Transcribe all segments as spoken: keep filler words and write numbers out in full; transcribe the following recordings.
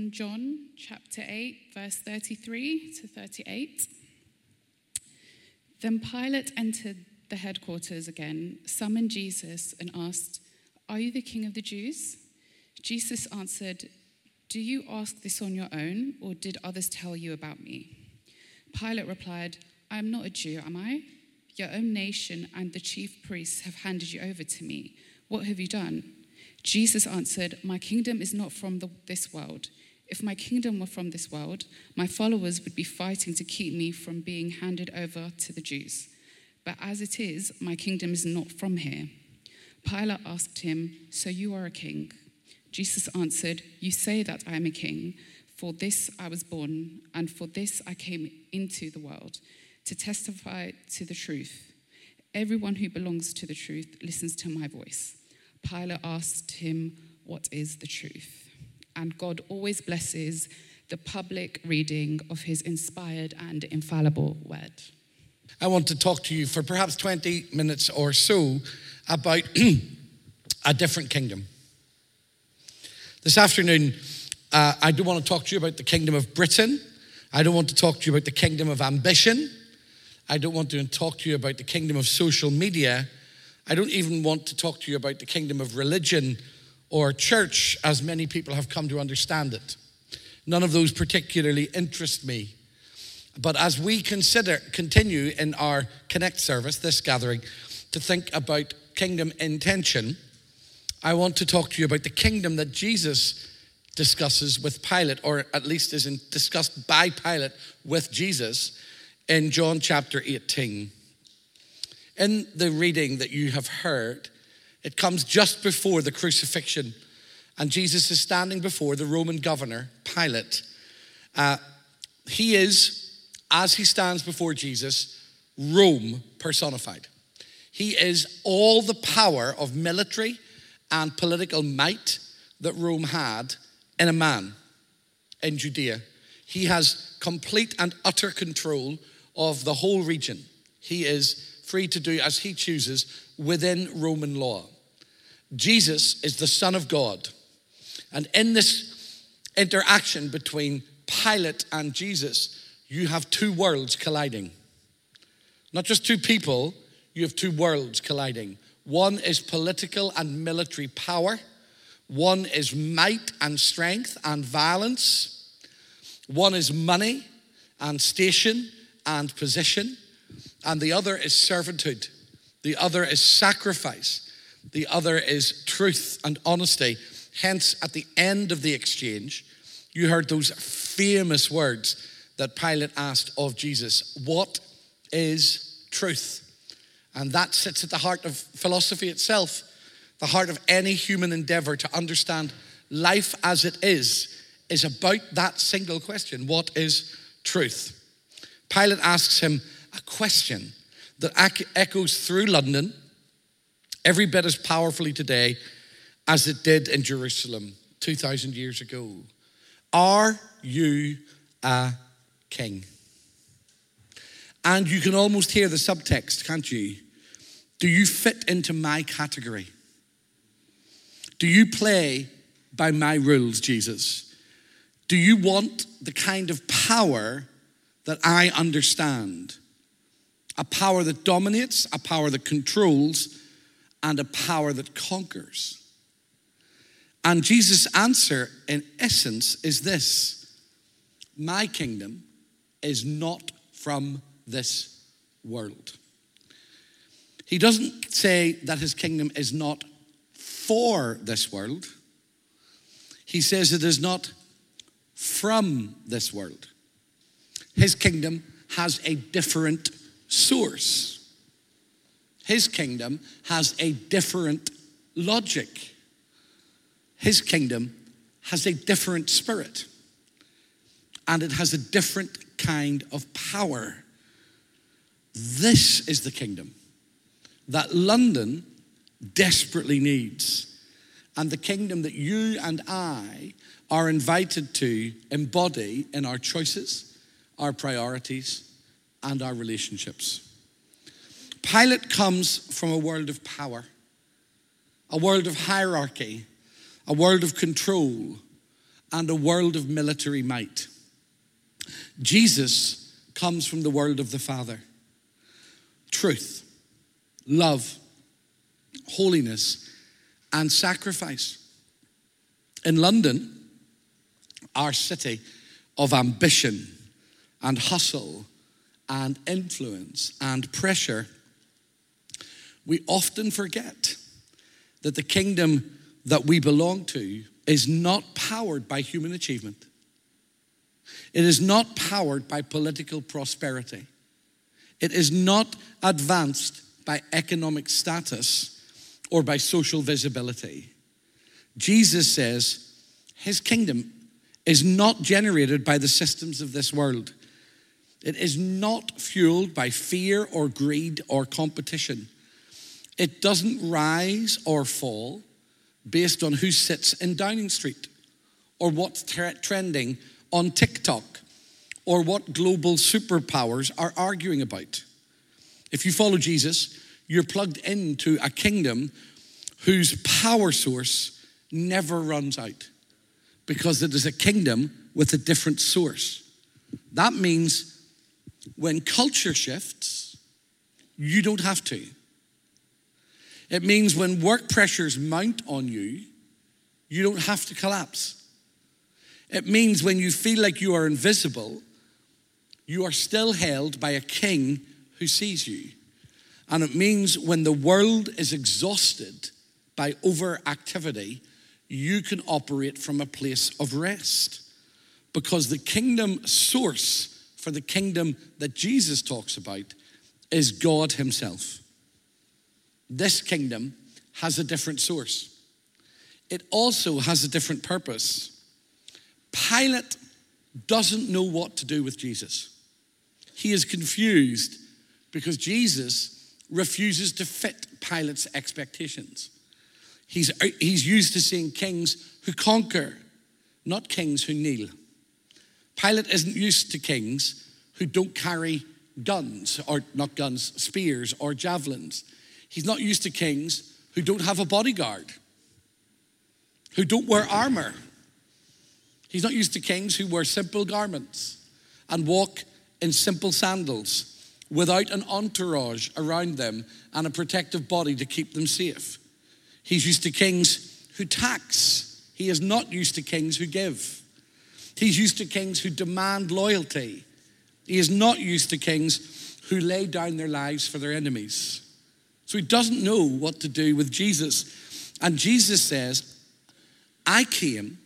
from John chapter eight, verse thirty-three to thirty-eight. Then Pilate entered the headquarters again, summoned Jesus, and asked, "Are you the king of the Jews?" Jesus answered, "Do you ask this on your own, or did others tell you about me?" Pilate replied, "I am not a Jew, am I? Your own nation and the chief priests have handed you over to me. What have you done?" Jesus answered, "My kingdom is not from the, this world. If my kingdom were from this world, my followers would be fighting to keep me from being handed over to the Jews. But as it is, my kingdom is not from here." Pilate asked him, "So you are a king?" Jesus answered, "You say that I am a king. For this I was born, and for this I came into the world, to testify to the truth. Everyone who belongs to the truth listens to my voice." Pilate asked him, "What is the truth?" And God always blesses the public reading of his inspired and infallible word. I want to talk to you for perhaps twenty minutes or so about a different kingdom. This afternoon, uh, I don't want to talk to you about the kingdom of Britain. I don't want to talk to you about the kingdom of ambition. I don't want to talk to you about the kingdom of social media. I don't even want to talk to you about the kingdom of religion or church, as many people have come to understand it. None of those particularly interest me. But as we consider, continue in our Connect service, this gathering, to think about kingdom intention, I want to talk to you about the kingdom that Jesus discusses with Pilate, or at least is in, discussed by Pilate with Jesus in John chapter eighteen. In the reading that you have heard, it comes just before the crucifixion, and Jesus is standing before the Roman governor, Pilate. Uh, he is, as he stands before Jesus, Rome personified. He is all the power of military and political might that Rome had in a man in Judea. He has complete and utter control of the whole region. He is free to do as he chooses within Roman law. Jesus is the Son of God. And in this interaction between Pilate and Jesus, you have two worlds colliding. Not just two people, you have two worlds colliding. One is political and military power. One is might and strength and violence. One is money and station and position. And the other is servanthood. The other is sacrifice. The other is truth and honesty. Hence, at the end of the exchange, you heard those famous words that Pilate asked of Jesus. What is truth? And that sits at the heart of philosophy itself, the heart of any human endeavor to understand life as it is, is about that single question. What is truth? Pilate asks him a question that echoes through London every bit as powerfully today as it did in Jerusalem two thousand years ago. Are you a king? And you can almost hear the subtext, can't you? Do you fit into my category? Do you play by my rules, Jesus? Do you want the kind of power that I understand? A power that dominates, a power that controls, and a power that conquers. And Jesus' answer, in essence, is this: my kingdom is not from this world. He doesn't say that his kingdom is not for this world. He says it is not from this world. His kingdom has a different source. His kingdom has a different logic. His kingdom has a different spirit. And it has a different kind of power. This is the kingdom that London desperately needs, and the kingdom that you and I are invited to embody in our choices, our priorities, and our relationships. Pilate comes from a world of power, a world of hierarchy, a world of control, and a world of military might. Jesus comes from the world of the Father. Truth, love, holiness, and sacrifice. In London, our city of ambition and hustle and influence and pressure, we often forget that the kingdom that we belong to is not powered by human achievement. It is not powered by political prosperity. It is not advanced by economic status or by social visibility. Jesus says his kingdom is not generated by the systems of this world. It is not fueled by fear or greed or competition. It doesn't rise or fall based on who sits in Downing Street or what's tre- trending on TikTok or what global superpowers are arguing about. If you follow Jesus, you're plugged into a kingdom whose power source never runs out because it is a kingdom with a different source. That means when culture shifts, you don't have to. It means when work pressures mount on you, you don't have to collapse. It means when you feel like you are invisible, you are still held by a king who sees you. And it means when the world is exhausted by overactivity, you can operate from a place of rest. Because the kingdom source for the kingdom that Jesus talks about is God himself. This kingdom has a different source. It also has a different purpose. Pilate doesn't know what to do with Jesus. He is confused because Jesus refuses to fit Pilate's expectations. He's, he's used to seeing kings who conquer, not kings who kneel. Pilate isn't used to kings who don't carry guns, or not guns, spears or javelins. He's not used to kings who don't have a bodyguard, who don't wear armor. He's not used to kings who wear simple garments and walk in simple sandals without an entourage around them and a protective body to keep them safe. He's used to kings who tax. He is not used to kings who give. He's used to kings who demand loyalty. He is not used to kings who lay down their lives for their enemies. So he doesn't know what to do with Jesus. And Jesus says, I came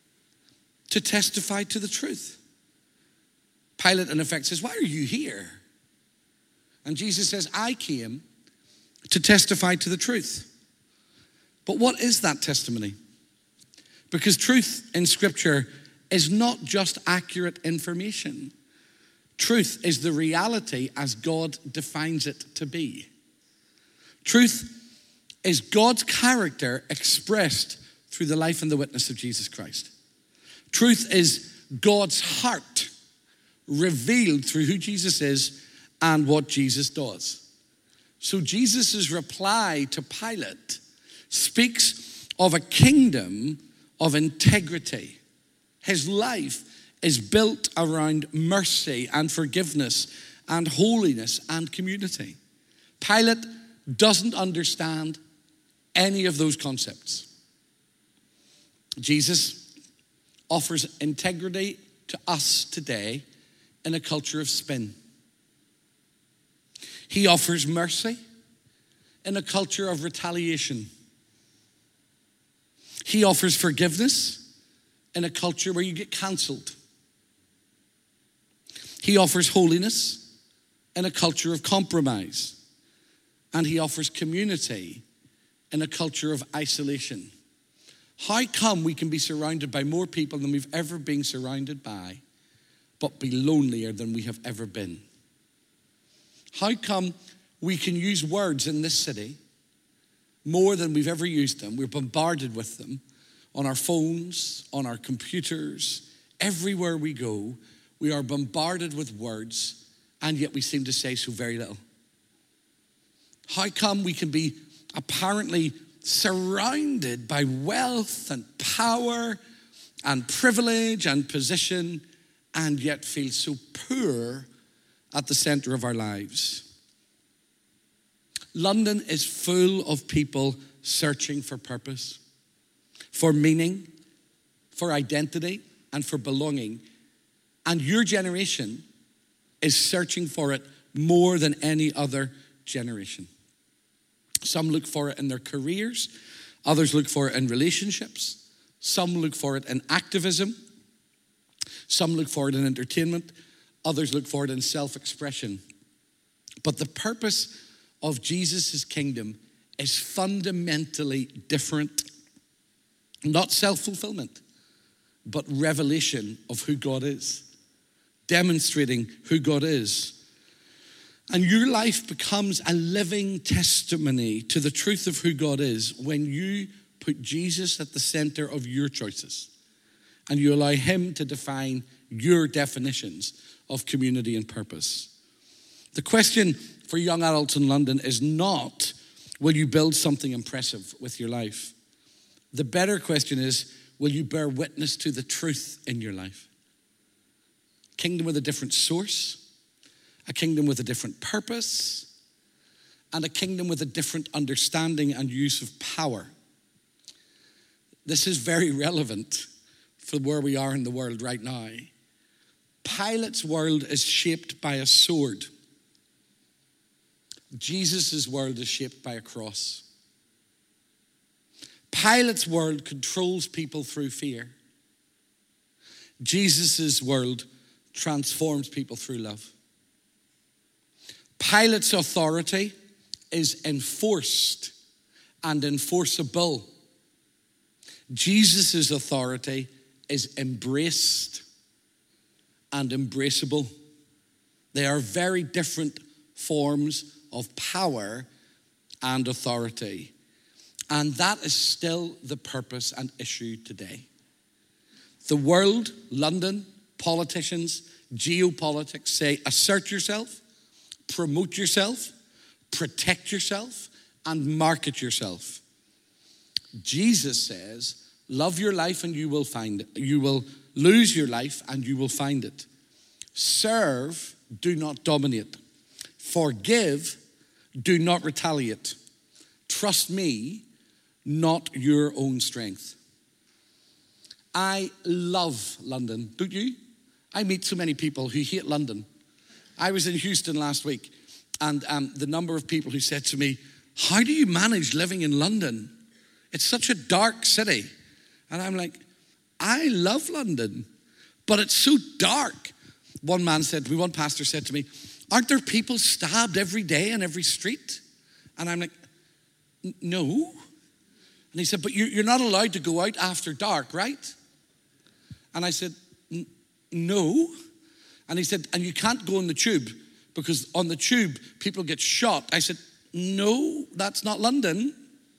to testify to the truth. Pilate, in effect, says, why are you here? And Jesus says, I came to testify to the truth. But what is that testimony? Because truth in Scripture is not just accurate information. Truth is the reality as God defines it to be. Truth is God's character expressed through the life and the witness of Jesus Christ. Truth is God's heart revealed through who Jesus is and what Jesus does. So Jesus' reply to Pilate speaks of a kingdom of integrity. His life is built around mercy and forgiveness and holiness and community. Pilate doesn't understand any of those concepts. Jesus offers integrity to us today in a culture of spin. He offers mercy in a culture of retaliation. He offers forgiveness in a culture where you get cancelled. He offers holiness in a culture of compromise. And he offers community in a culture of isolation. How come we can be surrounded by more people than we've ever been surrounded by, but be lonelier than we have ever been? How come we can use words in this city more than we've ever used them? We're bombarded with them on our phones, on our computers. Everywhere we go, we are bombarded with words, and yet we seem to say so very little. How come we can be apparently surrounded by wealth and power and privilege and position, and yet feel so poor at the center of our lives. London is full of people searching for purpose, for meaning, for identity, and for belonging. And your generation is searching for it more than any other generation. Some look for it in their careers, others look for it in relationships, some look for it in activism, some look for it in entertainment, others look for it in self-expression. But the purpose of Jesus' kingdom is fundamentally different. Not self-fulfillment, but revelation of who God is, demonstrating who God is. And your life becomes a living testimony to the truth of who God is when you put Jesus at the center of your choices and you allow him to define your definitions of community and purpose. The question for young adults in London is not, will you build something impressive with your life? The better question is, will you bear witness to the truth in your life? Kingdom with a different source, a kingdom with a different purpose, and a kingdom with a different understanding and use of power. This is very relevant for where we are in the world right now. Pilate's world is shaped by a sword. Jesus' world is shaped by a cross. Pilate's world controls people through fear. Jesus' world transforms people through love. Pilate's authority is enforced and enforceable. Jesus' authority is embraced and embraceable. They are very different forms of power and authority. And that is still the purpose and issue today. The world, London, politicians, geopolitics say assert yourself, promote yourself, protect yourself, and market yourself. Jesus says, love your life and you will find it. You will lose your life and you will find it. Serve, do not dominate. Forgive, do not retaliate. Trust me, not your own strength. I love London, don't you? I meet so many people who hate London. I was in Houston last week, and um, the number of people who said to me, how do you manage living in London? It's such a dark city. And I'm like, I love London, but it's so dark. One man said to me, one pastor said to me, aren't there people stabbed every day in every street? And I'm like, no. And he said, but you're not allowed to go out after dark, right? And I said, no. And he said, and you can't go on the tube because on the tube, people get shot. I said, no, that's not London.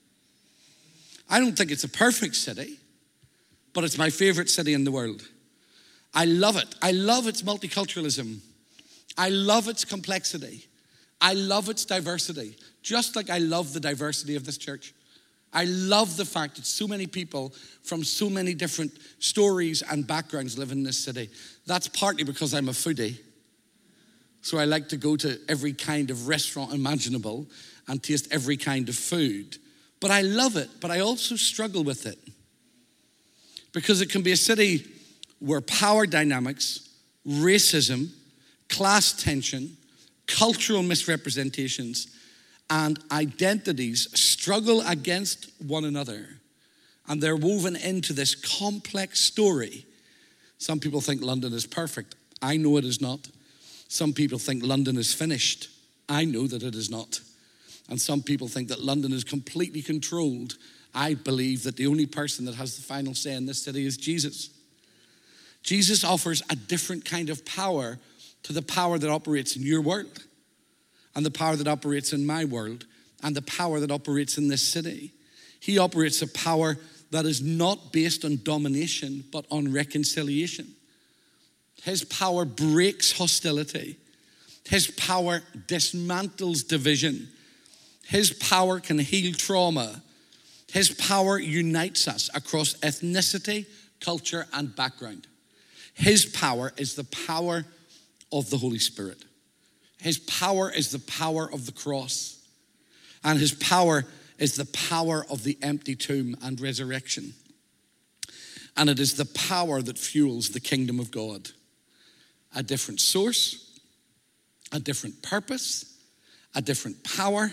I don't think it's a perfect city, but it's my favorite city in the world. I love it. I love its multiculturalism. I love its complexity. I love its diversity, just like I love the diversity of this church. I love the fact that so many people from so many different stories and backgrounds live in this city. That's partly because I'm a foodie. So I like to go to every kind of restaurant imaginable and taste every kind of food. But I love it, but I also struggle with it. Because it can be a city where power dynamics, racism, class tension, cultural misrepresentations, and identities struggle against one another. And they're woven into this complex story. Some people think London is perfect. I know it is not. Some people think London is finished. I know that it is not. And some people think that London is completely controlled. I believe that the only person that has the final say in this city is Jesus. Jesus offers a different kind of power to the power that operates in your world, and the power that operates in my world, and the power that operates in this city. He operates a power that is not based on domination, but on reconciliation. His power breaks hostility. His power dismantles division. His power can heal trauma. His power unites us across ethnicity, culture, and background. His power is the power of the Holy Spirit. His power is the power of the cross. And his power is the power of the empty tomb and resurrection. And it is the power that fuels the kingdom of God. A different source, a different purpose, a different power,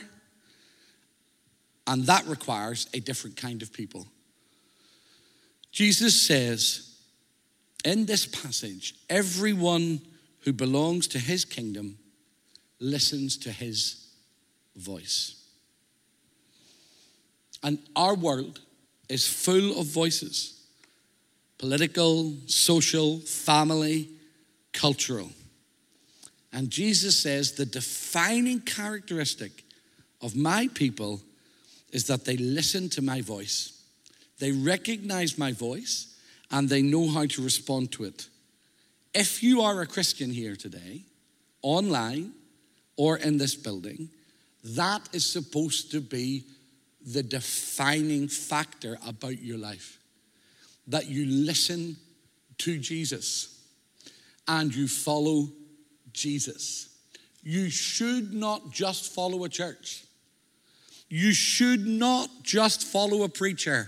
and that requires a different kind of people. Jesus says in this passage, everyone who belongs to his kingdom listens to his voice. And our world is full of voices. Political, social, family, cultural. And Jesus says the defining characteristic of my people is that they listen to my voice. They recognize my voice and they know how to respond to it. If you are a Christian here today, online or in this building, that is supposed to be the defining factor about your life. That you listen to Jesus and you follow Jesus. You should not just follow a church. You should not just follow a preacher.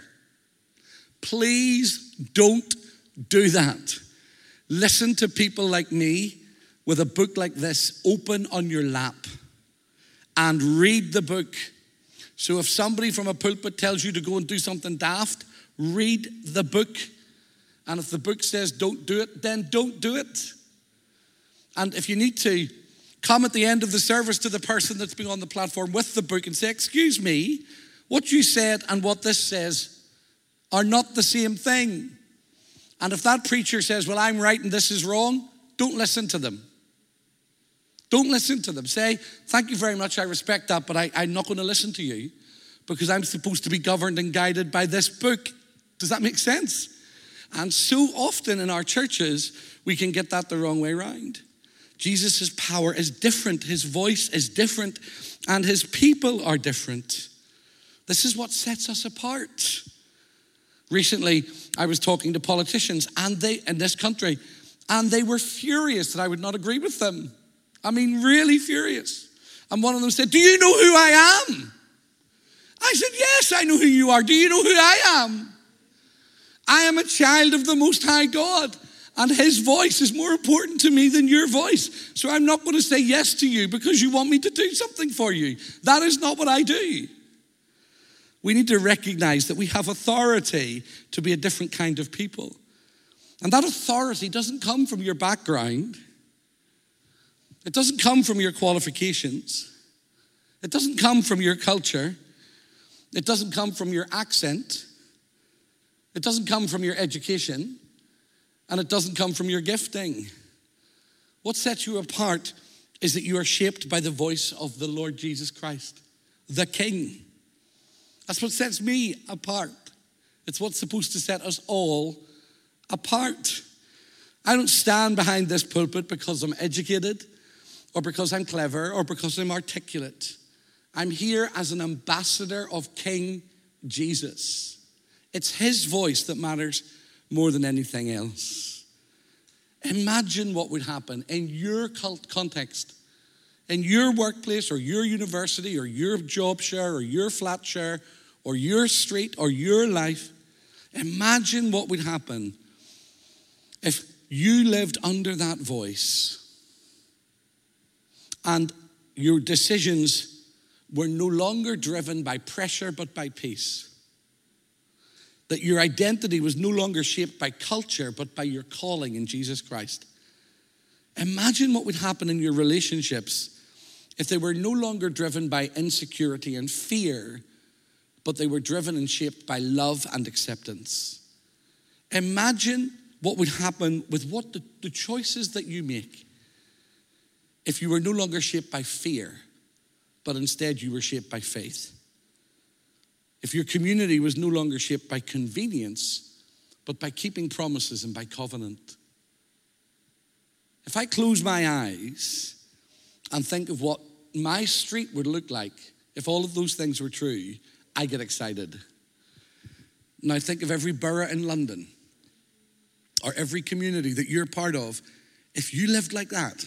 Please don't do that. Listen to people like me with a book like this open on your lap and read the book. So if somebody from a pulpit tells you to go and do something daft, read the book. And if the book says don't do it, then don't do it. And if you need to, come at the end of the service to the person that's been on the platform with the book and say, excuse me, what you said and what this says are not the same thing. And if that preacher says, well, I'm right and this is wrong, don't listen to them. Don't listen to them. Say, thank you very much, I respect that, but I, I'm not going to listen to you because I'm supposed to be governed and guided by this book. Does that make sense? And so often in our churches, we can get that the wrong way around. Jesus' power is different, his voice is different, and his people are different. This is what sets us apart. Recently, I was talking to politicians and they in this country, and they were furious that I would not agree with them. I mean, really furious. And one of them said, do you know who I am? I said, yes, I know who you are. Do you know who I am? I am a child of the Most High God. And his voice is more important to me than your voice. So I'm not going to say yes to you because you want me to do something for you. That is not what I do. We need to recognize that we have authority to be a different kind of people. And that authority doesn't come from your background. It doesn't come from your qualifications. It doesn't come from your culture. It doesn't come from your accent. It doesn't come from your education. And it doesn't come from your gifting. What sets you apart is that you are shaped by the voice of the Lord Jesus Christ, the King. That's what sets me apart. It's what's supposed to set us all apart. I don't stand behind this pulpit because I'm educated or because I'm clever or because I'm articulate. I'm here as an ambassador of King Jesus. It's his voice that matters more than anything else. Imagine what would happen in your cult context, in your workplace or your university or your job share or your flat share or your street or your life. Imagine what would happen if you lived under that voice and your decisions were no longer driven by pressure but by peace. That your identity was no longer shaped by culture, but by your calling in Jesus Christ. Imagine what would happen in your relationships if they were no longer driven by insecurity and fear, but they were driven and shaped by love and acceptance. Imagine what would happen with what the, the choices that you make if you were no longer shaped by fear, but instead you were shaped by faith. If your community was no longer shaped by convenience, but by keeping promises and by covenant. If I close my eyes and think of what my street would look like if all of those things were true, I get excited. Now think of every borough in London or every community that you're part of, if you lived like that,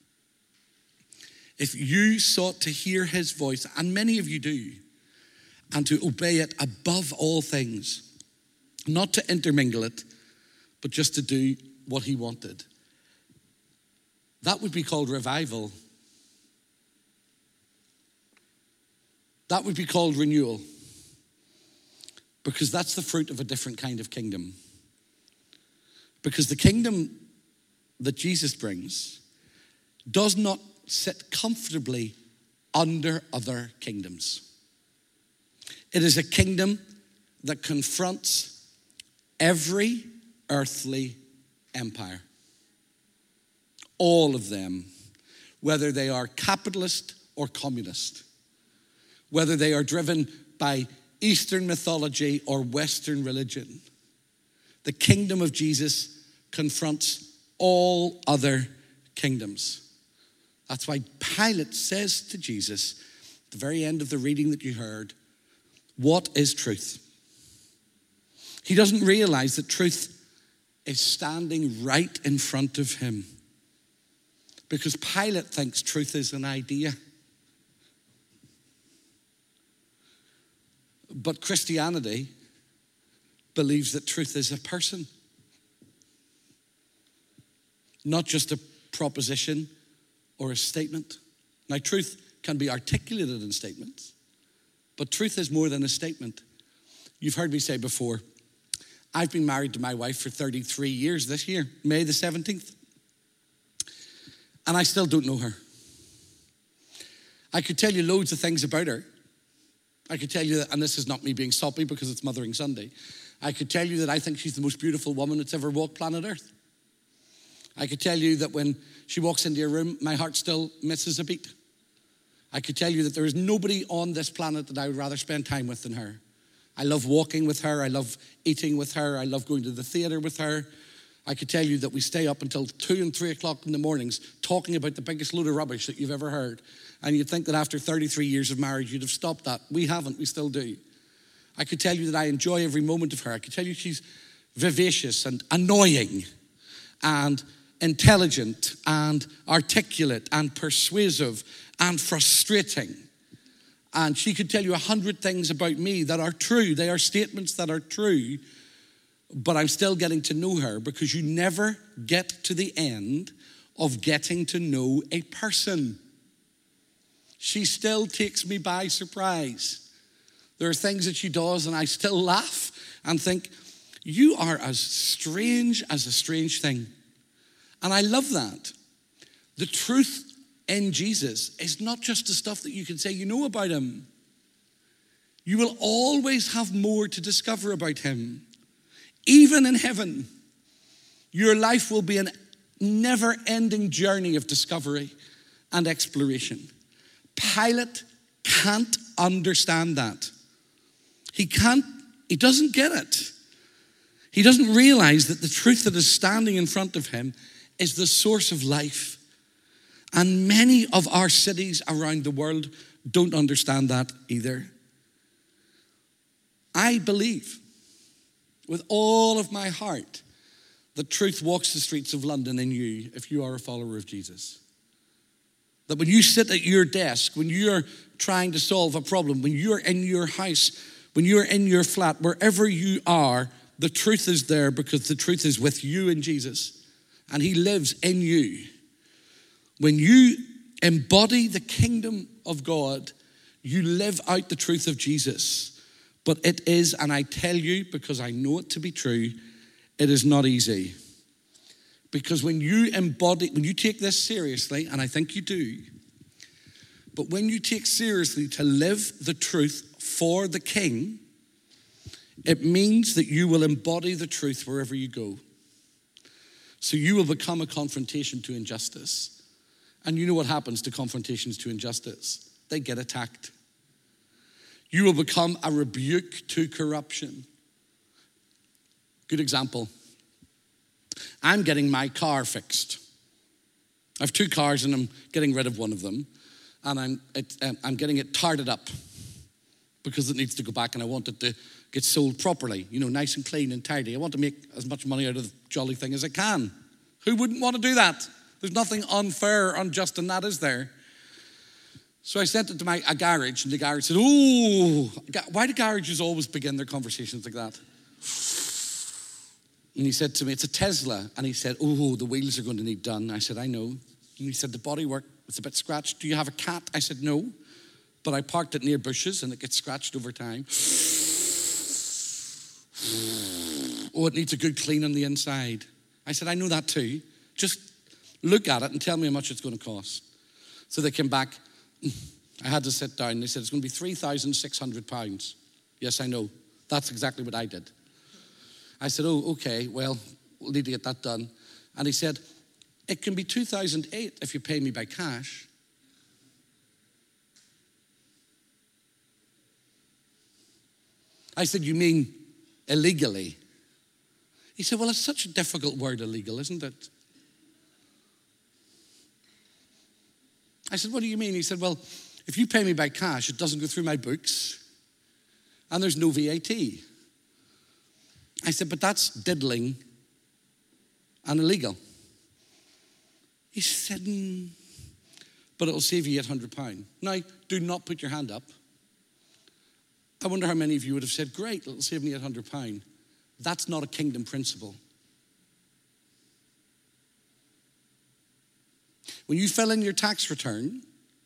if you sought to hear his voice, and many of you do, and to obey it above all things, not to intermingle it, but just to do what he wanted, that would be called revival. That would be called renewal. Because that's the fruit of a different kind of kingdom. Because the kingdom that Jesus brings does not sit comfortably under other kingdoms. It is a kingdom that confronts every earthly empire. All of them, whether they are capitalist or communist, whether they are driven by Eastern mythology or Western religion. The kingdom of Jesus confronts all other kingdoms. That's why Pilate says to Jesus, at the very end of the reading that you heard, what is truth? He doesn't realize that truth is standing right in front of him. Because Pilate thinks truth is an idea. But Christianity believes that truth is a person. Not just a proposition or a statement. Now, truth can be articulated in statements, but truth is more than a statement. You've heard me say before, I've been married to my wife for thirty-three years this year, May the seventeenth. And I still don't know her. I could tell you loads of things about her. I could tell you that, and this is not me being soppy because it's Mothering Sunday, I could tell you that I think she's the most beautiful woman that's ever walked planet Earth. I could tell you that when she walks into your room, my heart still misses a beat. I could tell you that there is nobody on this planet that I would rather spend time with than her. I love walking with her. I love eating with her. I love going to the theater with her. I could tell you that we stay up until two and three o'clock in the mornings talking about the biggest load of rubbish that you've ever heard. And you'd think that after thirty-three years of marriage, you'd have stopped that. We haven't, we still do. I could tell you that I enjoy every moment of her. I could tell you she's vivacious and annoying and intelligent and articulate and persuasive and frustrating. And she could tell you a hundred things about me that are true. They are statements that are true, but I'm still getting to know her because you never get to the end of getting to know a person. She still takes me by surprise. There are things that she does and I still laugh and think, you are as strange as a strange thing. And I love that. The truth in Jesus is not just the stuff that you can say you know about him. You will always have more to discover about him. Even in heaven, your life will be a never-ending journey of discovery and exploration. Pilate can't understand that. He can't, he doesn't get it. He doesn't realize that the truth that is standing in front of him is the source of life. And many of our cities around the world don't understand that either. I believe with all of my heart that truth walks the streets of London in you if you are a follower of Jesus. That when you sit at your desk, when you're trying to solve a problem, when you're in your house, when you're in your flat, wherever you are, the truth is there because the truth is with you in Jesus. And he lives in you. When you embody the kingdom of God, you live out the truth of Jesus. But it is, and I tell you because I know it to be true, it is not easy. Because when you embody, when you take this seriously, and I think you do, but when you take seriously to live the truth for the King, it means that you will embody the truth wherever you go. So you will become a confrontation to injustice. And you know what happens to confrontations to injustice? They get attacked. You will become a rebuke to corruption. Good example. I'm getting my car fixed. I have two cars and I'm getting rid of one of them. And I'm, it, I'm getting it tarted up because it needs to go back and I want it to get sold properly, you know, nice and clean and tidy. I want to make as much money out of the jolly thing as I can. Who wouldn't want to do that? There's nothing unfair or unjust in that, is there? So I sent it to my a garage, and the garage said, oh, why do garages always begin their conversations like that? And he said to me, it's a Tesla. And he said, oh, the wheels are going to need done. I said, I know. And he said, the bodywork, it's a bit scratched. Do you have a cat? I said, no. But I parked it near bushes and it gets scratched over time. Oh, it needs a good clean on the inside. I said, I know that too. Just look at it and tell me how much it's going to cost. So they came back. I had to sit down. They said, it's going to be three thousand six hundred pounds. Yes, I know. That's exactly what I did. I said, oh, okay, well, we'll need to get that done. And he said, it can be two thousand eight if you pay me by cash. I said, you mean illegally? He said, well, it's such a difficult word, illegal, isn't it? I said, what do you mean? He said, well, if you pay me by cash, it doesn't go through my books, and there's no V A T. I said, but that's diddling and illegal. He said, mm, but it'll save you eight hundred pounds. Now, do not put your hand up. I wonder how many of you would have said, great, it'll save me eight hundred pounds. That's not a kingdom principle. When you fill in your tax return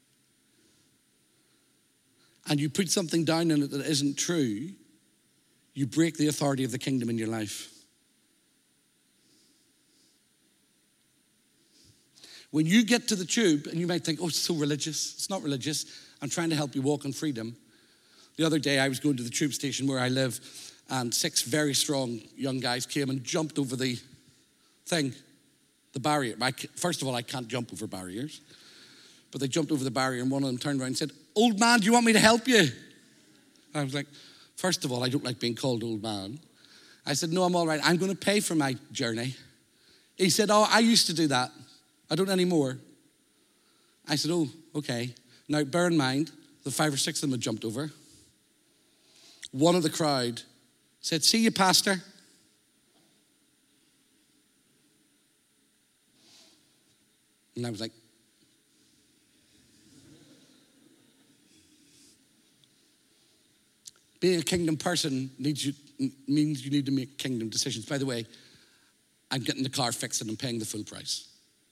and you put something down in it that isn't true, you break the authority of the kingdom in your life. When you get to the tube, and you might think, oh, it's so religious. It's not religious. I'm trying to help you walk in freedom. The other day, I was going to the tube station where I live, and six very strong young guys came and jumped over the thing, the barrier. I, first of all, I can't jump over barriers. But they jumped over the barrier, and one of them turned around and said, old man, do you want me to help you? I was like, first of all, I don't like being called old man. I said, no, I'm all right. I'm going to pay for my journey. He said, oh, I used to do that. I don't anymore. I said, oh, okay. Now, bear in mind, the five or six of them had jumped over. One of the crowd said, see you, pastor. And I was like, being a kingdom person needs you, means you need to make kingdom decisions. By the way, I'm getting the car fixed and I'm paying the full price.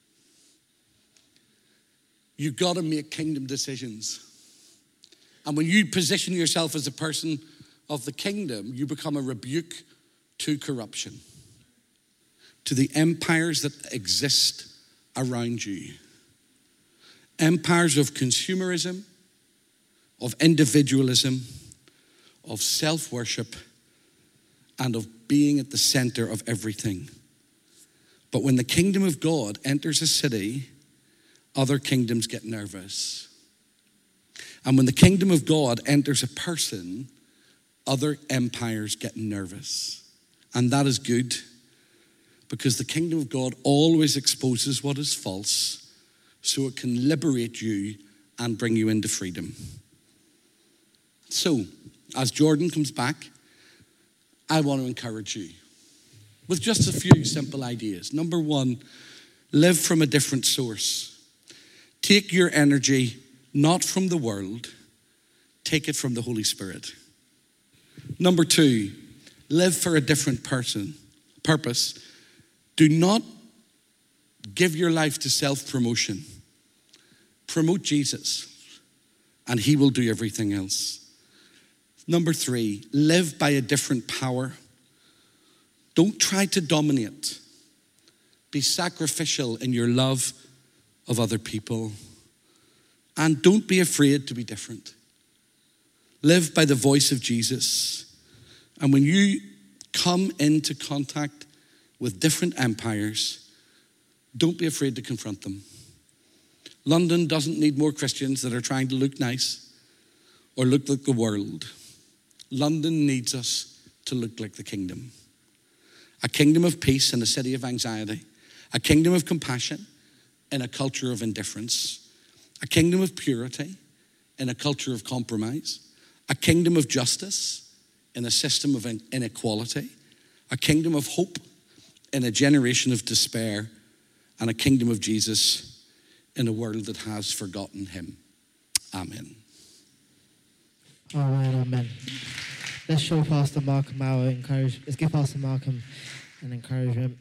You've got to make kingdom decisions. And when you position yourself as a person of the kingdom, you become a rebuke to corruption, to the empires that exist around you. Empires of consumerism, of individualism, of self-worship, and of being at the center of everything. But when the kingdom of God enters a city, other kingdoms get nervous. And when the kingdom of God enters a person, other empires get nervous. And that is good, because the kingdom of God always exposes what is false so it can liberate you and bring you into freedom. So, as Jordan comes back, I want to encourage you with just a few simple ideas. Number one, live from a different source. Take your energy not from the world, take it from the Holy Spirit. Number two, live for a different person, purpose. Do not give your life to self-promotion. Promote Jesus, and he will do everything else. Number three, live by a different power. Don't try to dominate. Be sacrificial in your love of other people. And don't be afraid to be different. Live by the voice of Jesus. And when you come into contact with different empires, don't be afraid to confront them. London doesn't need more Christians that are trying to look nice or look like the world. London needs us to look like the kingdom. A kingdom of peace in a city of anxiety. A kingdom of compassion in a culture of indifference. A kingdom of purity in a culture of compromise. a kingdom of justice in a system of inequality, a kingdom of hope in a generation of despair, and a kingdom of Jesus in a world that has forgotten him. Amen. All right, amen. Let's show Pastor Malcolm our encourage. Let's give Pastor Malcolm an encouragement.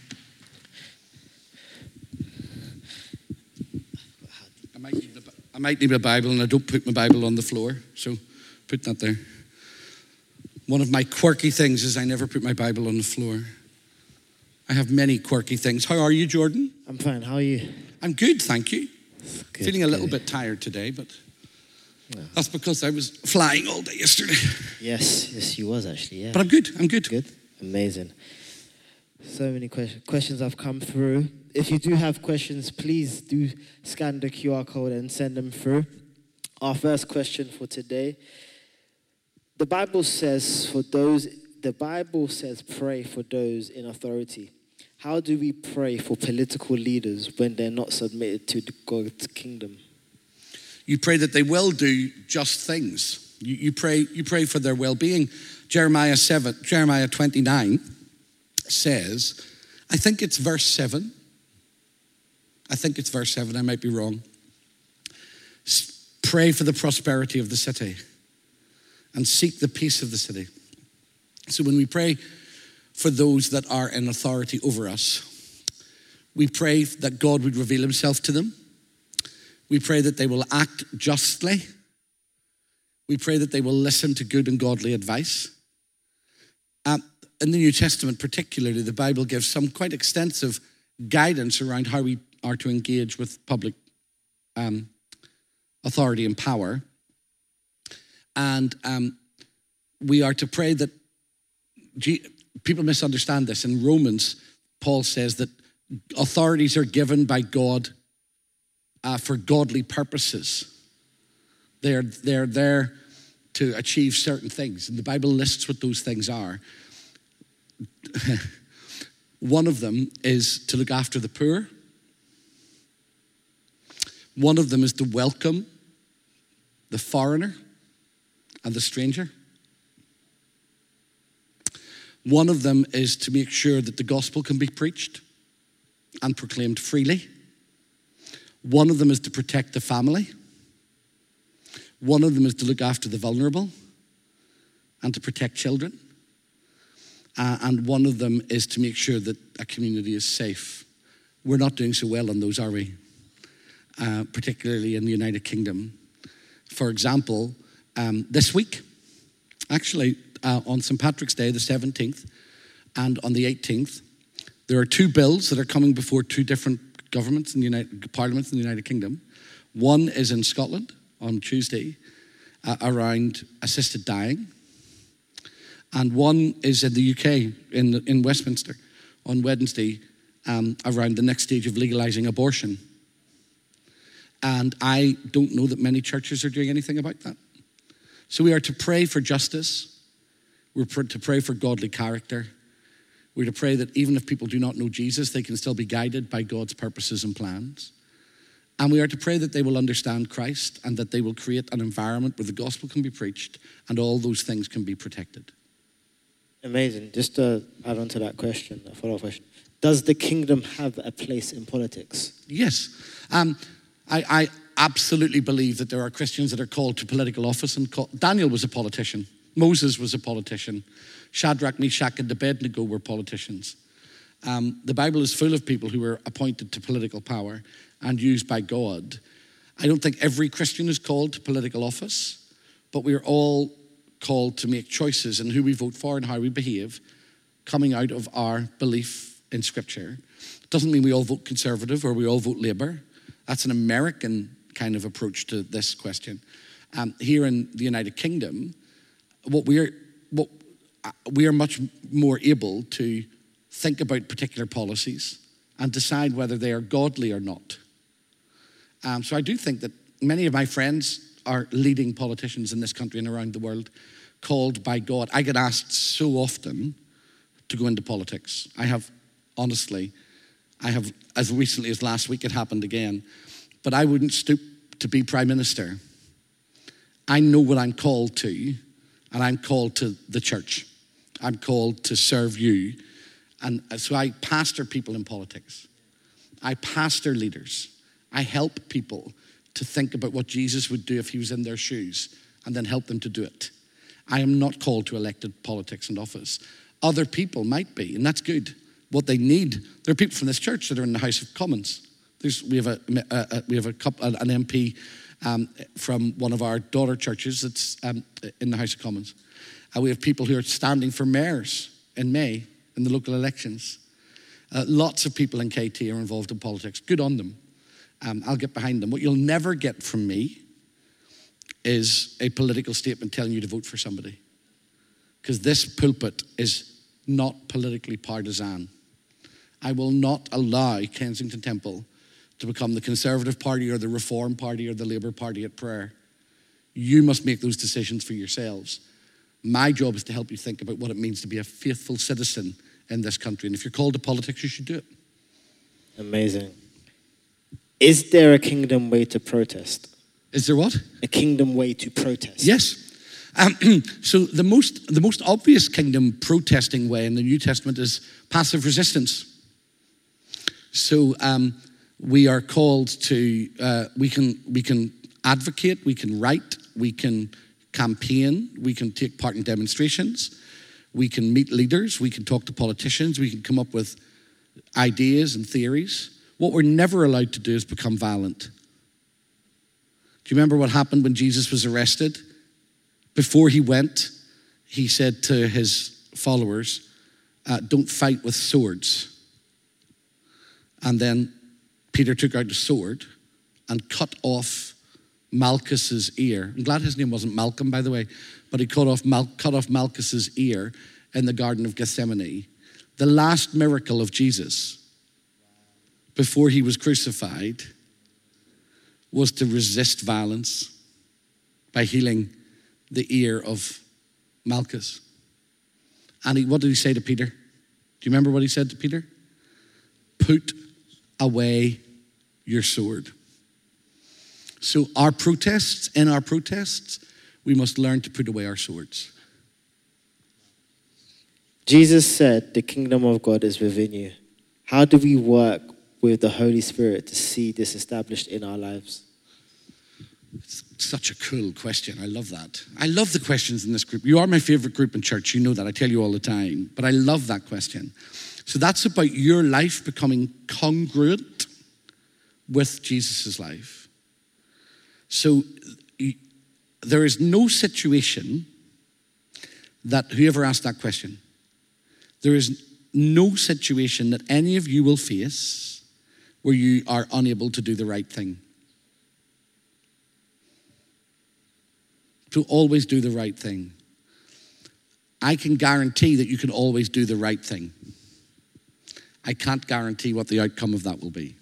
I might need a, I might need a Bible, and I don't put my Bible on the floor, so put that there. One of my quirky things is I never put my Bible on the floor. I have many quirky things. How are you, Jordan? I'm fine. How are you? I'm good, thank you. Good, Feeling a little good. bit tired today, but Yeah. that's because I was flying all day yesterday. Yes, yes, you was actually. Yeah. But I'm good, I'm good. Good. Amazing. So many que- questions have come through. If you do have questions, please do scan the Q R code and send them through. Our first question for today. The Bible says for those, the Bible says pray for those in authority. How do we pray for political leaders when they're not submitted to the God's kingdom? You pray that they will do just things. You, you pray, you pray for their well-being. Jeremiah seven, Jeremiah twenty-nine says, I think it's verse seven. I think it's verse seven, I might be wrong. S- Pray for the prosperity of the city and seek the peace of the city. So when we pray for those that are in authority over us, we pray that God would reveal himself to them. We pray that they will act justly. We pray that they will listen to good and godly advice. Um, in the New Testament particularly, the Bible gives some quite extensive guidance around how we are to engage with public um, authority and power. And um, we are to pray that, G- people misunderstand this. In Romans, Paul says that authorities are given by God uh, for godly purposes. They're, they're there to achieve certain things. And the Bible lists what those things are. One of them is to look after the poor. One of them is to welcome the foreigner and the stranger. One of them is to make sure that the gospel can be preached and proclaimed freely. One of them is to protect the family. One of them is to look after the vulnerable and to protect children. Uh, and one of them is to make sure that a community is safe. We're not doing so well on those, are we? Uh, particularly in the United Kingdom. For example, um, this week, actually uh, on Saint Patrick's Day, the seventeenth, and on the eighteenth, there are two bills that are coming before two different governments in the United parliaments in the United Kingdom. One is in Scotland on Tuesday uh, around assisted dying, and one is in the U K in in Westminster on Wednesday um, around the next stage of legalizing abortion. And I don't know that many churches are doing anything about that. So we are to pray for justice. We're to pray for godly character. We're to pray that even if people do not know Jesus, they can still be guided by God's purposes and plans. And we are to pray that they will understand Christ and that they will create an environment where the gospel can be preached and all those things can be protected. Amazing. Just to add on to that question, a follow-up question. Does the kingdom have a place in politics? Yes. Um, I, I absolutely believe that there are Christians that are called to political office. And call, Daniel was a politician. Moses was a politician. Shadrach, Meshach, and Abednego were politicians. Um, the Bible is full of people who were appointed to political power and used by God. I don't think every Christian is called to political office, but we are all called to make choices in who we vote for and how we behave, coming out of our belief in Scripture. It doesn't mean we all vote Conservative or we all vote Labour. That's an American kind of approach to this question. Um, here in the United Kingdom, what we are, what uh, we are much more able to think about particular policies and decide whether they are godly or not. Um, so I do think that many of my friends are leading politicians in this country and around the world, called by God. I get asked so often to go into politics. I have, honestly, I have, as recently as last week, it happened again. But I wouldn't stoop to be prime minister I know what I'm called to, and I'm called to the church. I'm called to serve you. And so I pastor people in politics. I pastor leaders. I help people to think about what Jesus would do if he was in their shoes and then help them to do it. I am not called to elected politics and office. Other people might be, and that's good. What they need, there are people from this church that are in the House of Commons. There's, we have a, a, a we have a couple, an M P um, from one of our daughter churches that's um, in the House of Commons. Uh, we have people who are standing for mayors in May in the local elections. Uh, lots of people in K T are involved in politics. Good on them. Um, I'll get behind them. What you'll never get from me is a political statement telling you to vote for somebody. Because this pulpit is not politically partisan. I will not allow Kensington Temple to become the Conservative Party or the Reform Party or the Labour Party at prayer. You must make those decisions for yourselves. My job is to help you think about what it means to be a faithful citizen in this country. And if you're called to politics, you should do it. Amazing. Is there a kingdom way to protest? Is there what? A kingdom way to protest. Yes. Um, so the most, the most obvious kingdom protesting way in the New Testament is passive resistance. So um, we are called to, uh, we can we can advocate, we can write, we can campaign, we can take part in demonstrations, we can meet leaders, we can talk to politicians, we can come up with ideas and theories. What we're never allowed to do is become violent. Do you remember what happened when Jesus was arrested? Before he went, he said to his followers, uh, don't fight with swords. And then Peter took out a sword and cut off Malchus's ear. I'm glad his name wasn't Malcolm, by the way, but he cut off, Mal- cut off Malchus's ear in the Garden of Gethsemane. The last miracle of Jesus before he was crucified was to resist violence by healing the ear of Malchus. And he, what did he say to Peter? Do you remember what he said to Peter? Put away your sword. So our protests, in our protests, we must learn to put away our swords. Jesus said the kingdom of God is within you. How do we work with the Holy Spirit to see this established in our lives? It's such a cool question. I love that. I love the questions in this group. You are my favorite group in church. You know that. I tell you all the time. But I love that question. So that's about your life becoming congruent with Jesus' life. So there is no situation that, whoever asked that question, there is no situation that any of you will face where you are unable to do the right thing. To always do the right thing. I can guarantee that you can always do the right thing. I can't guarantee what the outcome of that will be.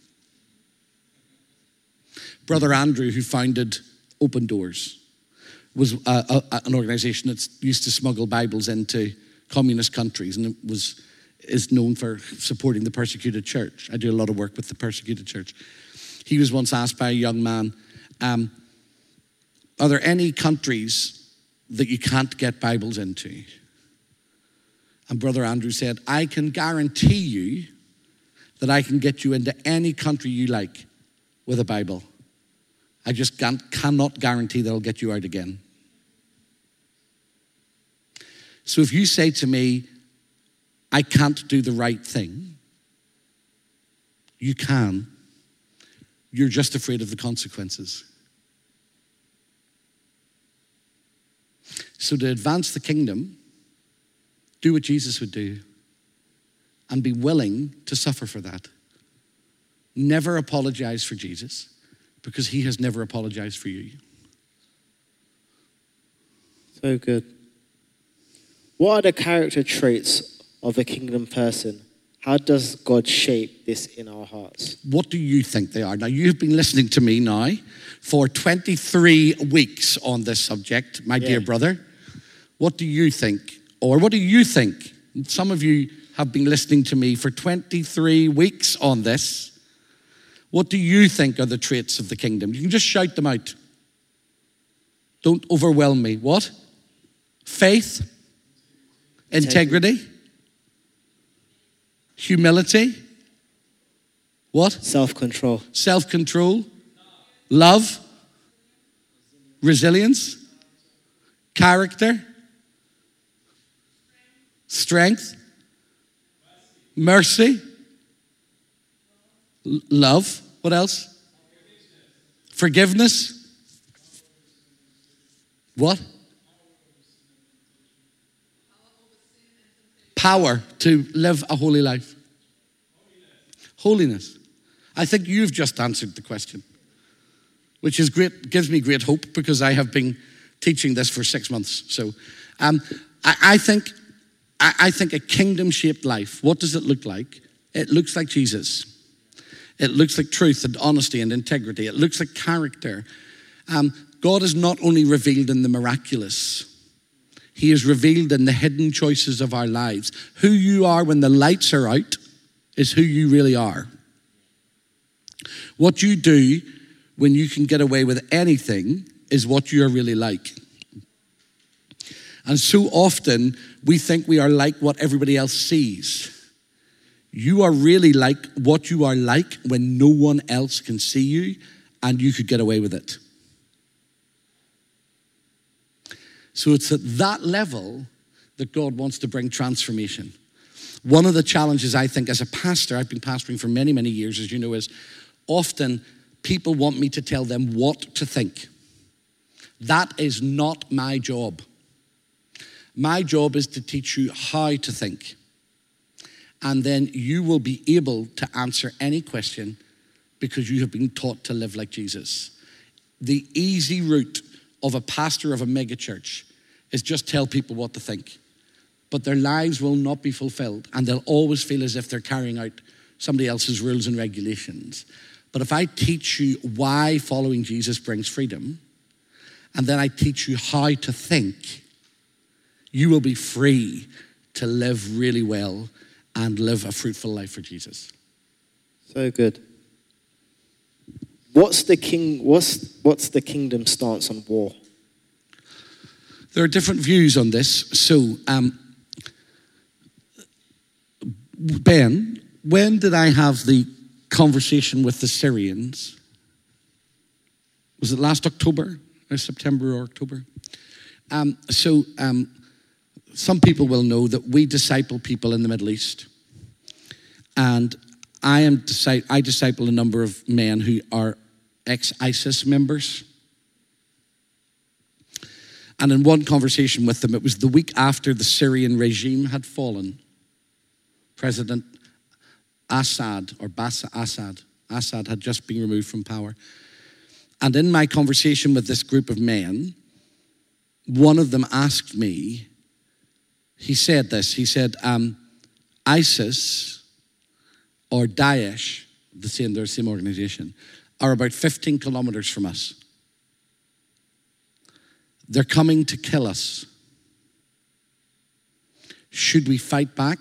Brother Andrew, who founded Open Doors, was a, a, an organization that used to smuggle Bibles into communist countries, and it was is known for supporting the persecuted church. I do a lot of work with the persecuted church. He was once asked by a young man, um, are there any countries that you can't get Bibles into? And Brother Andrew said, I can guarantee you that I can get you into any country you like with a Bible. I just can't, cannot guarantee that I'll get you out again. So if you say to me, I can't do the right thing, you can. You're just afraid of the consequences. So to advance the kingdom, do what Jesus would do and be willing to suffer for that. Never apologize for Jesus because he has never apologized for you. So good. What are the character traits of a kingdom person? How does God shape this in our hearts? What do you think they are? Now, you've been listening to me now for twenty-three weeks on this subject, my Yeah. dear brother. What do you think? Or what do you think? Some of you have been listening to me for twenty-three weeks on this. What do you think are the traits of the kingdom? You can just shout them out. Don't overwhelm me. What? Faith, integrity, humility, what? Self-control. Self-control, love, resilience, character, strength, mercy, l- love. What else? Forgiveness. What? Power to live a holy life. Holiness. I think you've just answered the question, which is great, gives me great hope because I have been teaching this for six months. So um, I, I think I, I think a kingdom-shaped life, what does it look like? It looks like Jesus. It looks like truth and honesty and integrity. It looks like character. Um, God is not only revealed in the miraculous, he is revealed in the hidden choices of our lives. Who you are when the lights are out is who you really are. What you do when you can get away with anything is what you're really like. And so often we think we are like what everybody else sees. You are really like what you are like when no one else can see you and you could get away with it. So it's at that level that God wants to bring transformation. One of the challenges I think as a pastor, I've been pastoring for many, many years, as you know, is often people want me to tell them what to think. That is not my job. My job is to teach you how to think. And then you will be able to answer any question because you have been taught to live like Jesus. The easy route of a pastor of a megachurch is just tell people what to think. But their lives will not be fulfilled and they'll always feel as if they're carrying out somebody else's rules and regulations. But if I teach you why following Jesus brings freedom, and then I teach you how to think, you will be free to live really well and live a fruitful life for Jesus. So good. What's the king? What's what's the kingdom stance on war? There are different views on this. So, um, Ben, when did I have the conversation with the Syrians? Was it last October or September or October? Um, so, um, some people will know that we disciple people in the Middle East, and I am I disciple a number of men who are ex-ISIS members. And in one conversation with them, it was the week after the Syrian regime had fallen. President Assad, or Bashar Assad, Assad had just been removed from power. And in my conversation with this group of men, one of them asked me, he said this, he said, um, ISIS or Daesh, the same, they're the same organization, are about fifteen kilometers from us. They're coming to kill us. Should we fight back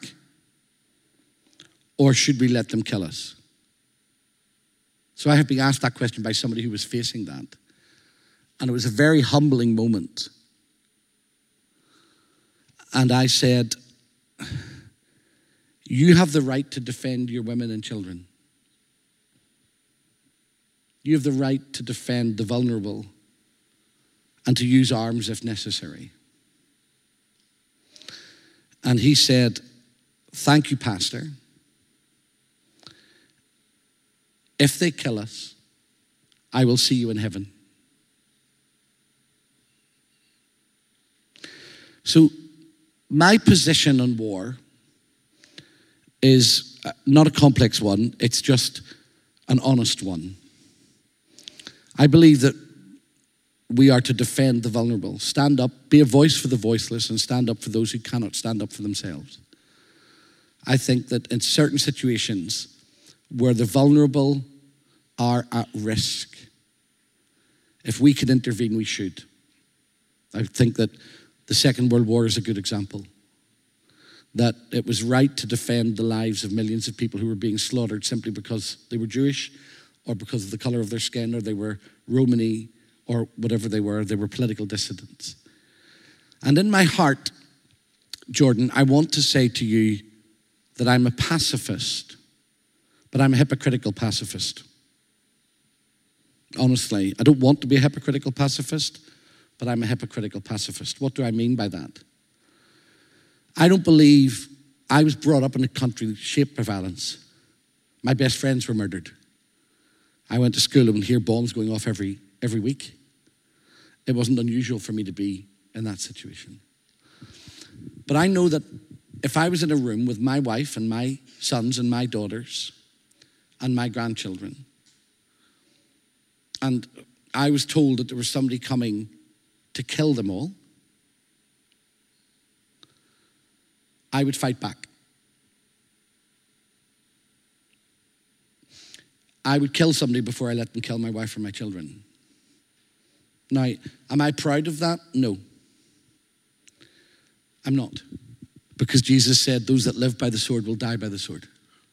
or should we let them kill us? So I have been asked that question by somebody who was facing that. And it was a very humbling moment. And I said, you have the right to defend your women and children. You have the right to defend the vulnerable and to use arms if necessary. And he said, thank you, Pastor. If they kill us, I will see you in heaven. So my position on war is not a complex one, it's just an honest one. I believe that we are to defend the vulnerable, stand up, be a voice for the voiceless, and stand up for those who cannot stand up for themselves. I think that in certain situations where the vulnerable are at risk, if we can intervene, we should. I think that the Second World War is a good example. That it was right to defend the lives of millions of people who were being slaughtered simply because they were Jewish or because of the color of their skin or they were Romani or whatever they were. They were political dissidents. And in my heart, Jordan, I want to say to you that I'm a pacifist, but I'm a hypocritical pacifist. Honestly, I don't want to be a hypocritical pacifist, but I'm a hypocritical pacifist. What do I mean by that? I don't believe, I was brought up in a country shaped by violence. My best friends were murdered. I went to school and would hear bombs going off every, every week. It wasn't unusual for me to be in that situation. But I know that if I was in a room with my wife and my sons and my daughters and my grandchildren, and I was told that there was somebody coming to kill them all, I would fight back. I would kill somebody before I let them kill my wife or my children. Now, am I proud of that? No. I'm not. Because Jesus said, those that live by the sword will die by the sword.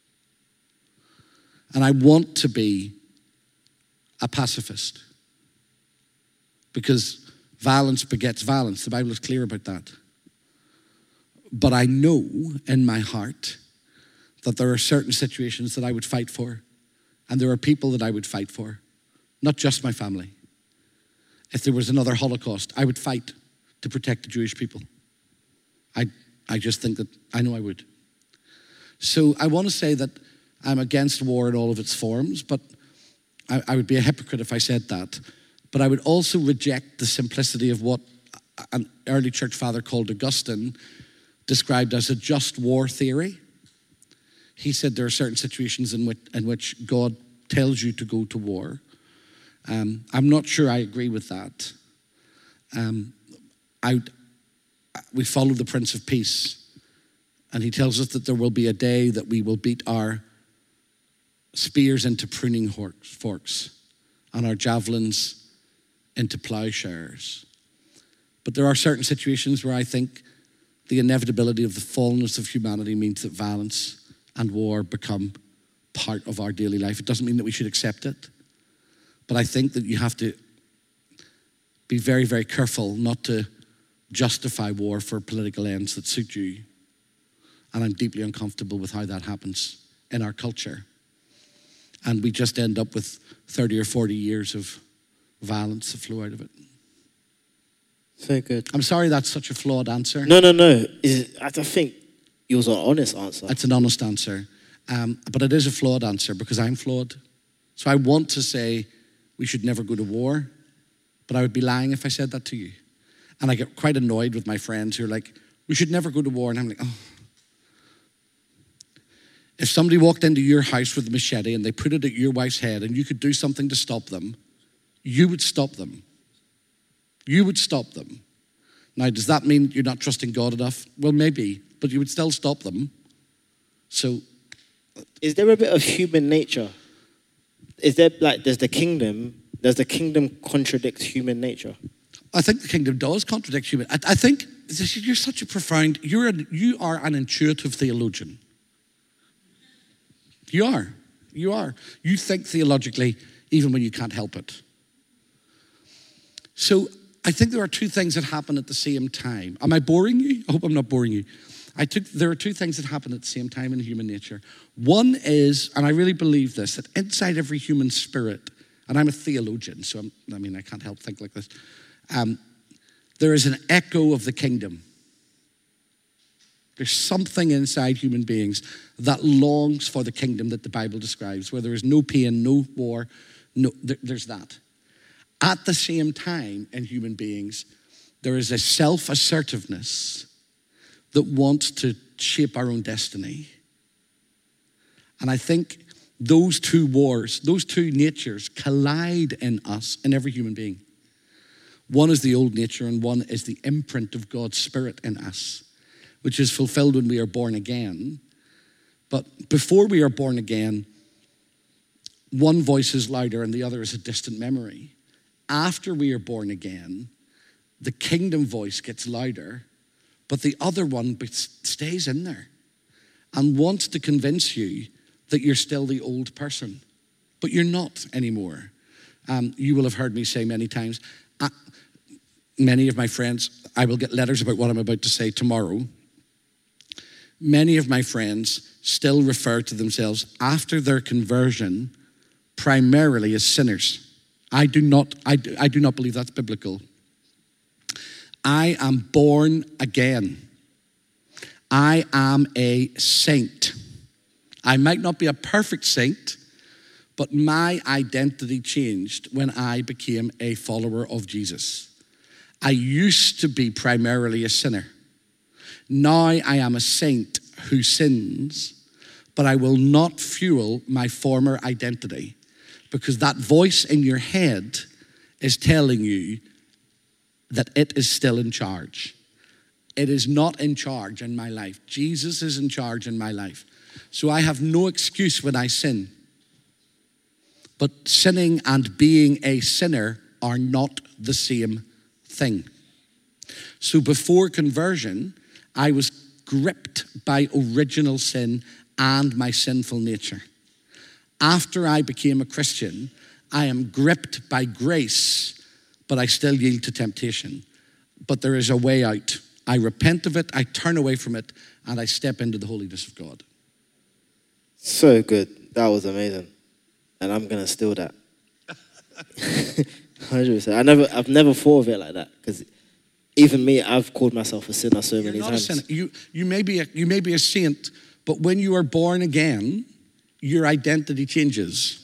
And I want to be a pacifist. Because violence begets violence. The Bible is clear about that. But I know in my heart that there are certain situations that I would fight for. And there are people that I would fight for. Not just my family. If there was another Holocaust, I would fight to protect the Jewish people. I, I just think that, I know I would. So I want to say that I'm against war in all of its forms, but I, I would be a hypocrite if I said that. But I would also reject the simplicity of what an early church father called Augustine described as a just war theory. He said there are certain situations in which, in which God tells you to go to war. Um, I'm not sure I agree with that. Um, I, we follow the Prince of Peace, and he tells us that there will be a day that we will beat our spears into pruning forks and our javelins into plowshares. But there are certain situations where I think the inevitability of the fallenness of humanity means that violence and war become part of our daily life. It doesn't mean that we should accept it, but I think that you have to be very, very careful not to justify war for political ends that suit you. And I'm deeply uncomfortable with how that happens in our culture. And we just end up with thirty or forty years of violence that flow out of it. Very good. I'm sorry that's such a flawed answer. No, no, no. Is I think it was an honest answer. It's an honest answer. Um, but it is a flawed answer because I'm flawed. So I want to say we should never go to war, but I would be lying if I said that to you. And I get quite annoyed with my friends who are like, we should never go to war. And I'm like, oh. If somebody walked into your house with a machete and they put it at your wife's head and you could do something to stop them, you would stop them. You would stop them. Now, does that mean you're not trusting God enough? Well, maybe, but you would still stop them. So, is there a bit of human nature? Is there, like, does the kingdom, does the kingdom contradict human nature? I think the kingdom does contradict human. I, I think you're such a profound, you're a, you are an intuitive theologian. You are. You are. You think theologically even when you can't help it. So I think there are two things that happen at the same time. Am I boring you? I hope I'm not boring you. I took, there are two things that happen at the same time in human nature. One is, and I really believe this, that inside every human spirit, and I'm a theologian, so I'm, I mean, I can't help think like this, um, there is an echo of the kingdom. There's something inside human beings that longs for the kingdom that the Bible describes, where there is no pain, no war, no, there, there's that. At the same time, in human beings, there is a self-assertiveness that wants to shape our own destiny. And I think those two wars, those two natures collide in us, in every human being. One is the old nature and one is the imprint of God's Spirit in us, which is fulfilled when we are born again. But before we are born again, one voice is louder and the other is a distant memory. After we are born again, the kingdom voice gets louder, but the other one stays in there and wants to convince you that you're still the old person, but you're not anymore. Um, you will have heard me say many times, uh, many of my friends, I will get letters about what I'm about to say tomorrow. Many of my friends still refer to themselves after their conversion primarily as sinners. I do not, I do, I do not believe that's biblical. I am born again. I am a saint. I might not be a perfect saint, but my identity changed when I became a follower of Jesus. I used to be primarily a sinner. Now I am a saint who sins, but I will not fuel my former identity, because that voice in your head is telling you that it is still in charge. It is not in charge in my life. Jesus is in charge in my life. So I have no excuse when I sin. But sinning and being a sinner are not the same thing. So before conversion, I was gripped by original sin and my sinful nature. After I became a Christian, I am gripped by grace, but I still yield to temptation. But there is a way out. I repent of it, I turn away from it, and I step into the holiness of God. So good. That was amazing. And I'm going to steal that. one hundred percent. I never, I've never thought of it like that, because even me, I've called myself a sinner so You're many not times. A sinner. You, you, may be a, you may be a saint, but when you are born again, your identity changes.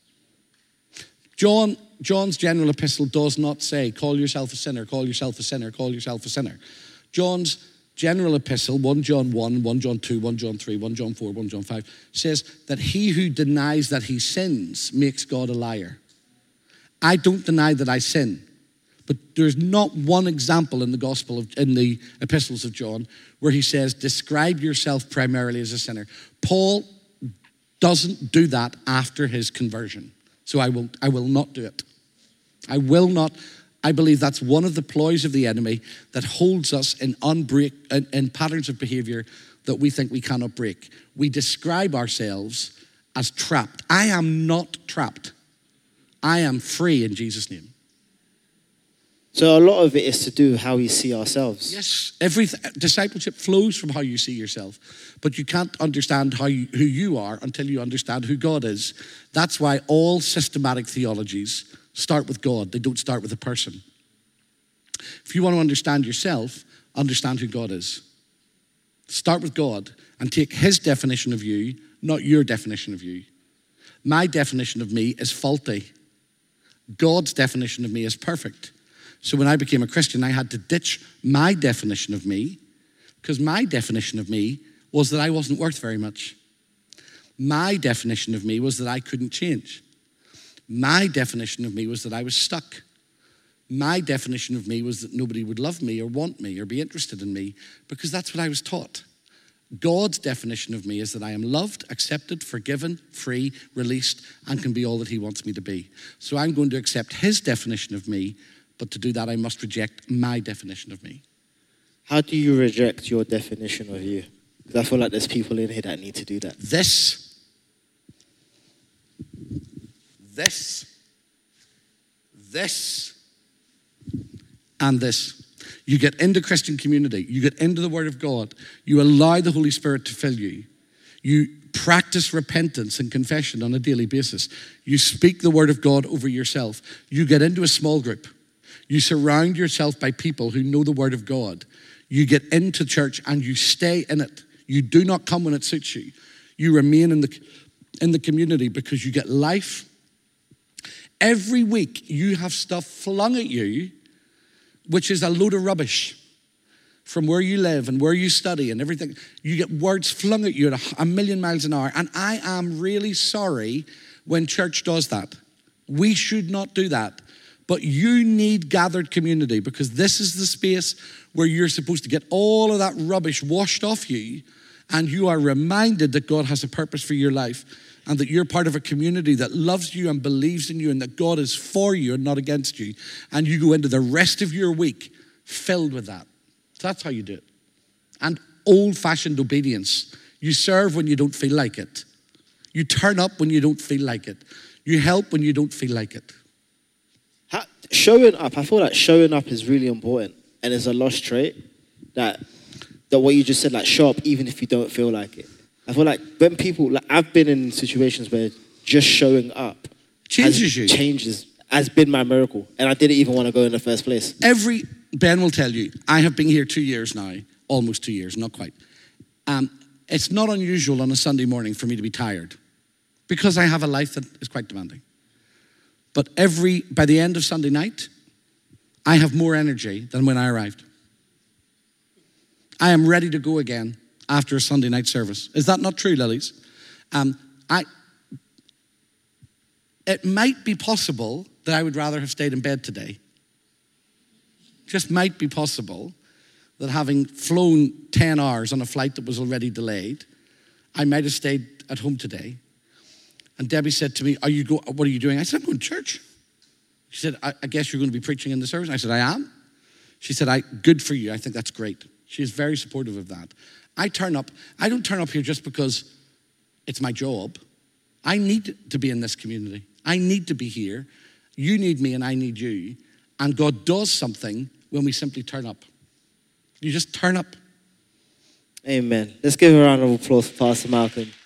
John, John's general epistle does not say, call yourself a sinner, call yourself a sinner, call yourself a sinner. John's general epistle, First John one, First John two, First John three, First John four, First John five, says that he who denies that he sins makes God a liar. I don't deny that I sin, but there's not one example in the gospel, of, in the epistles of John, where he says, describe yourself primarily as a sinner. Paul doesn't do that after his conversion. So I will, I will not do it. I will not. I believe that's one of the ploys of the enemy that holds us in, unbreak, in, in patterns of behavior that we think we cannot break. We describe ourselves as trapped. I am not trapped. I am free in Jesus' name. So a lot of it is to do with how we see ourselves. Yes, every discipleship flows from how you see yourself, but you can't understand how you, who you are until you understand who God is. That's why all systematic theologies start with God. They don't start with a person. If you want to understand yourself, understand who God is. Start with God and take his definition of you, not your definition of you. My definition of me is faulty. God's definition of me is perfect. So when I became a Christian, I had to ditch my definition of me, because my definition of me was that I wasn't worth very much. My definition of me was that I couldn't change. My definition of me was that I was stuck. My definition of me was that nobody would love me or want me or be interested in me, because that's what I was taught. God's definition of me is that I am loved, accepted, forgiven, free, released, and can be all that he wants me to be. So I'm going to accept his definition of me, but to do that, I must reject my definition of me. How do you reject your definition of you? Because I feel like there's people in here that need to do that. This, this, this, and this. You get into Christian community. You get into the Word of God. You allow the Holy Spirit to fill you. You practice repentance and confession on a daily basis. You speak the Word of God over yourself. You get into a small group. You surround yourself by people who know the Word of God. You get into church and you stay in it. You do not come when it suits you. You remain in the, in the community because you get life. Every week you have stuff flung at you, which is a load of rubbish from where you live and where you study and everything. You get words flung at you at a, a million miles an hour. And I am really sorry when church does that. We should not do that. But you need gathered community, because this is the space where you're supposed to get all of that rubbish washed off you, and you are reminded that God has a purpose for your life, and that you're part of a community that loves you and believes in you, and that God is for you and not against you. And you go into the rest of your week filled with that. So that's how you do it. And old-fashioned obedience. You serve when you don't feel like it. You turn up when you don't feel like it. You help when you don't feel like it. showing up, I feel like showing up is really important. And it's a lost trait that, that what you just said, like show up even if you don't feel like it. I feel like when people, like I've been in situations where just showing up Changes has, you. Changes, has been my miracle. And I didn't even want to go in the first place. Every, Ben will tell you, I have been here two years now, almost two years, not quite. Um, it's not unusual on a Sunday morning for me to be tired because I have a life that is quite demanding. But every, by the end of Sunday night, I have more energy than when I arrived. I am ready to go again after a Sunday night service. Is that not true, Lilies? Um, I, it might be possible that I would rather have stayed in bed today. Just might be possible that having flown ten hours on a flight that was already delayed, I might have stayed at home today. And Debbie said to me, "Are you go? What are you doing?" I said, "I'm going to church." She said, I, I guess you're going to be preaching in the service. I said, "I am." She said, "I good for you. I think that's great." She is very supportive of that. I turn up. I don't turn up here just because it's my job. I need to be in this community. I need to be here. You need me and I need you. And God does something when we simply turn up. You just turn up. Amen. Let's give a round of applause for Pastor Malcolm.